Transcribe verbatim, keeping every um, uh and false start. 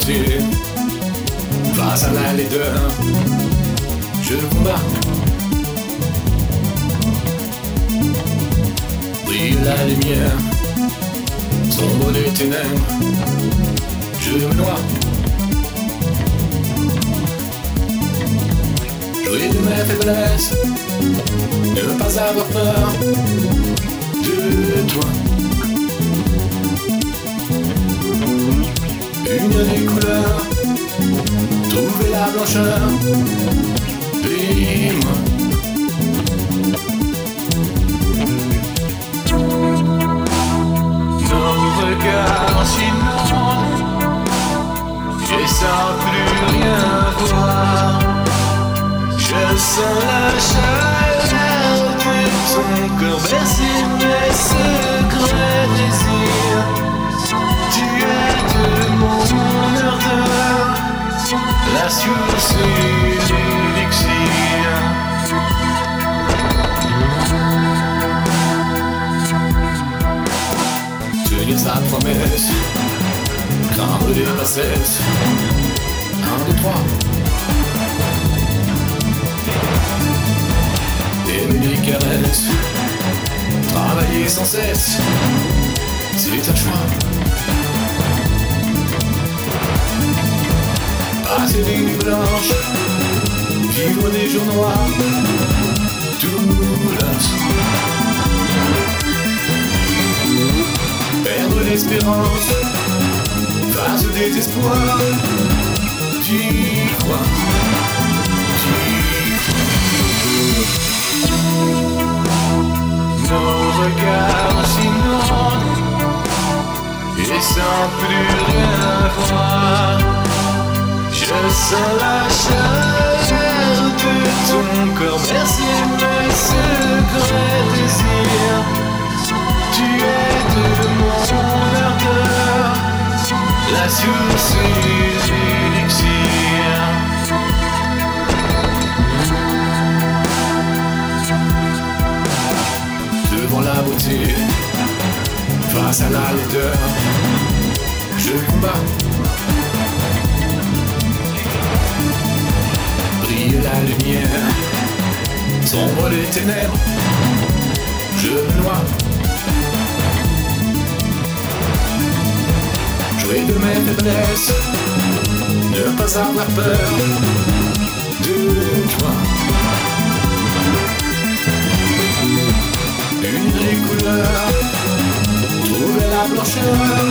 beauté. Face à la laideur, je combats. Brille la lumière, sombre les ténèbres, je me noie. Jouer de mes faiblesses, ne pas avoir peur de toi. Une des couleurs, trouver la blancheur, dis-moi. Nos regards s'inondent et sans plus rien voir. Je sens la chaleur de ton corps bercer mes secrets désirs. Tu es de mon ardeur, la source et l'élixir. Tenir sa promesse, craindre les bassesses. Un, deux, trois. Aimer les caresses, travailler sans cesse, c'est un choix. Passer des nuits blanches, vivre des jours noirs, tout lasse. Perdre l'espérance, face au désespoir, d'y croire, d'y croire. Nos regards s'inondent et sans plus rien voir. Je sens la chaleur de ton corps bercer mes secrets désirs. Tu es de mon ardeur, la source et l'élixir. Devant la beauté, face à la laideur, je combats. Brille la lumière, sombre les ténèbres, je me noie. Jouer de mes faiblesses, ne pas avoir peur de toi. Une des couleurs, trouver la blancheur,